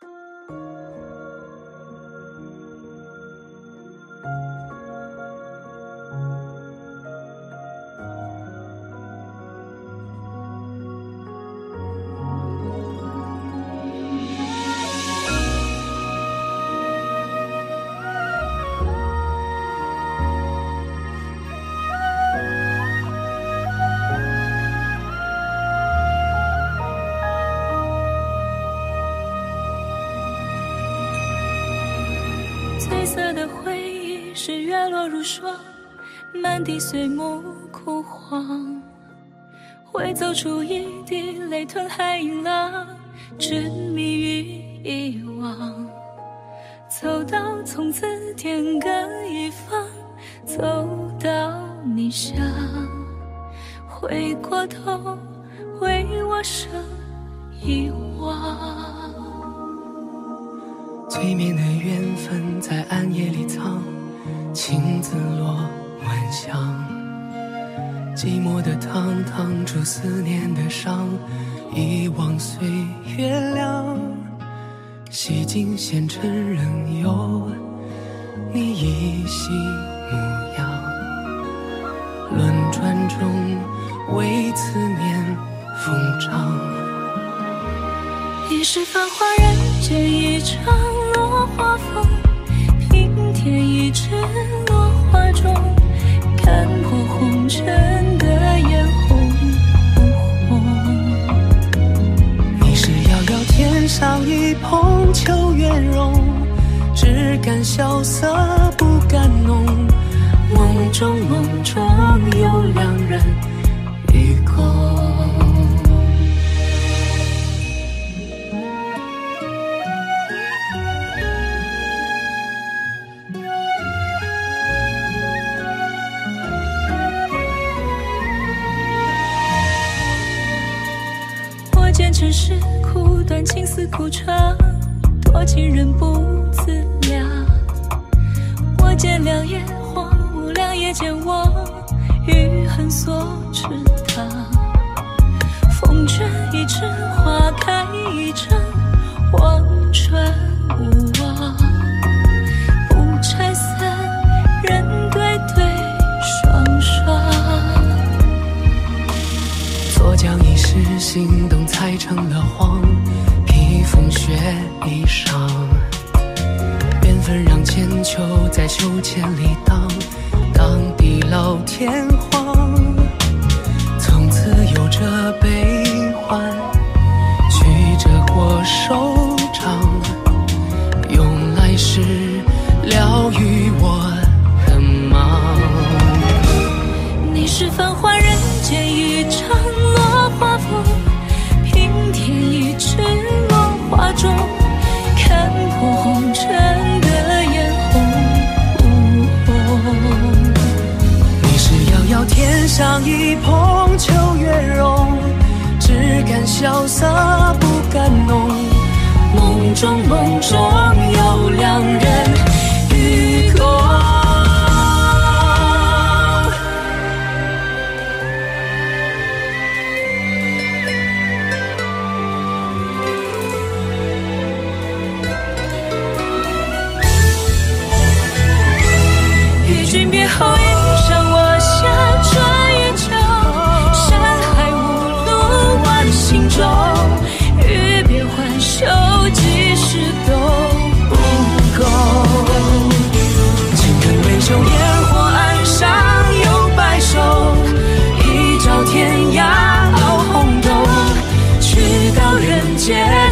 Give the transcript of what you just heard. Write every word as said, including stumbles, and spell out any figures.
褪色的回忆是月落如霜，满地碎木枯黄，会走出一滴泪吞海银浪，执迷于遗忘。走到从此天各一方，走到你乡，回过头为我生遗忘。 催眠的缘分在暗夜里藏，情字落晚香。寂寞的汤烫出思念的伤，遗忘岁月凉。洗尽纤尘仍有你依稀模样，轮转中为思念疯长。 一世繁华人间一场落花风，平添一纸落花中，看破红尘的眼红不红。 你是遥遥天上一捧秋月容，只敢萧瑟不敢浓。 梦中梦中有两人与共。见尘世苦短，情丝苦长，多情人不自量。我见两眼荒芜，两夜见我余恨所池塘。风卷一枝花开一场，望穿无望。不拆散，人对对双双。 错将一时心动猜成了谎，披风雪衣裳。缘分让千秋在秋千里荡，荡地老天荒。从此有着悲欢，曲折过收场，用来时疗愈我很忙。 你是繁华人间一场落花风，平添一纸落花中，看破红尘的眼红不红。 你是遥遥天上一捧秋月容，只敢萧瑟不敢浓。 梦中梦中有两人与共。君别后一生我下这一程，山海无路万行中，欲别还休几时都不够。 情根微秀烟火岸上有白首， 一朝天涯傲红豆，去到人间